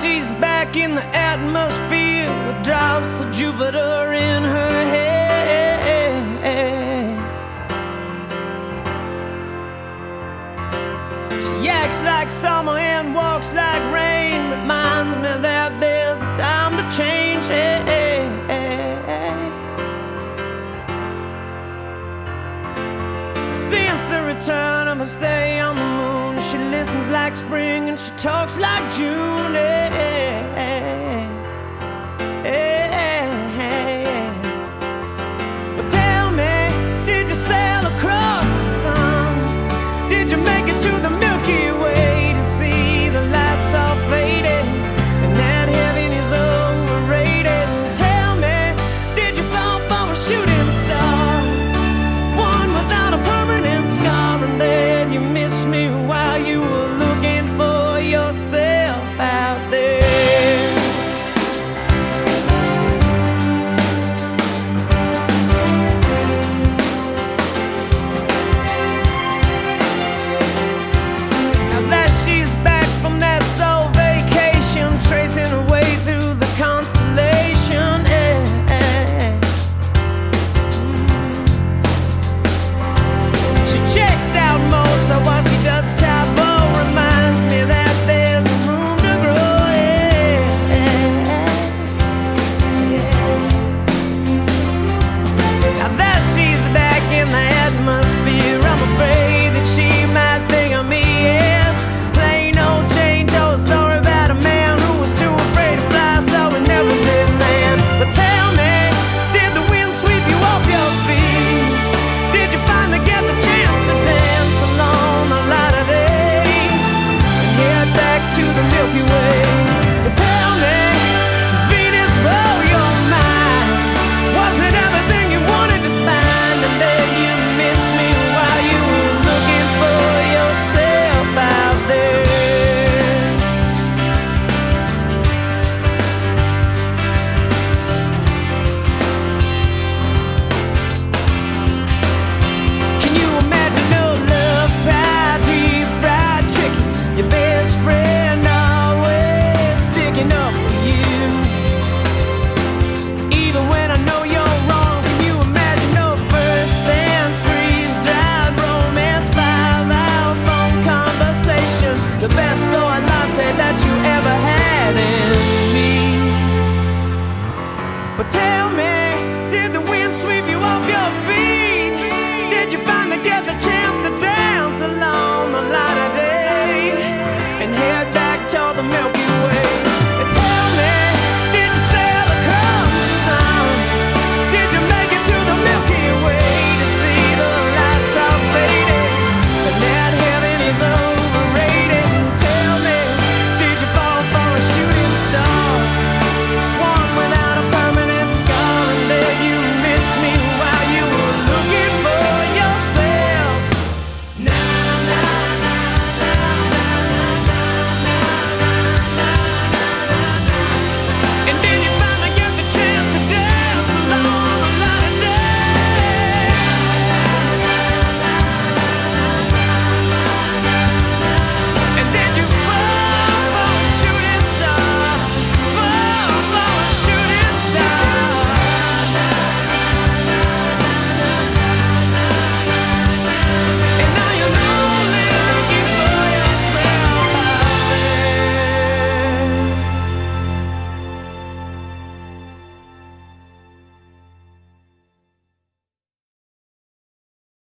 she's back in the atmosphere with drops of Jupiter in her head. She acts like summer and walks like rain, reminds me that there's a time to change. Since the return of her stay on the moon, she listens like spring and she talks like June. But tell me, did you sail across the sun? Did you make it to the Milky Way to see the lights all faded and that heaven is overrated? Tell me, did you fall for a shooting star, one without a permanent scar, and then you missed me while you were looking for yourself out there? Now that she's back from that soul vacation, tracing her way through the constellation, she checks out Mozart while she does Chapo, reminds me that there's room to grow. Now that she's back in the atmosphere, I'm afraid that she might think of me as plain old Jane Doe. Sorry about a man who was too afraid to fly, so we never did land. But tell me, did the wind sweep you off your feet? Did you finally get the chance to dance along the light of day and head back to the Milky Way? But tell me, did Venus blow your mind? Was it everything you wanted to find, and then you missed me while you were looking for yourself out there? Can you imagine no love pie, deep fried chicken, your best friend always sticking up for you, even when I know you're wrong? Can you imagine no first dance, freeze-dried romance, 5-hour phone conversation, the best soy latte that you ever had in me? But tell me,